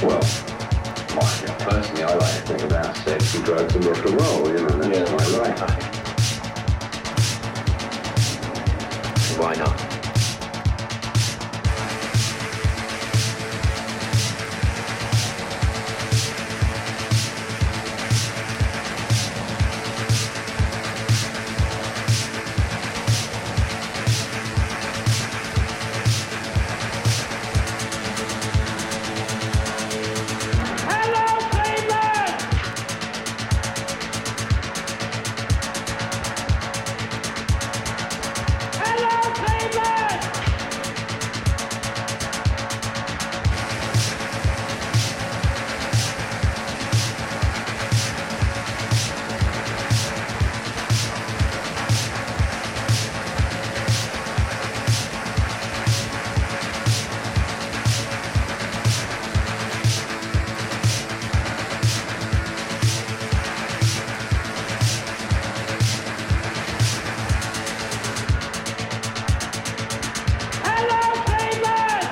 Well, personally, I like to think about sex and drugs and rock and roll, you know, that's my life. Why not?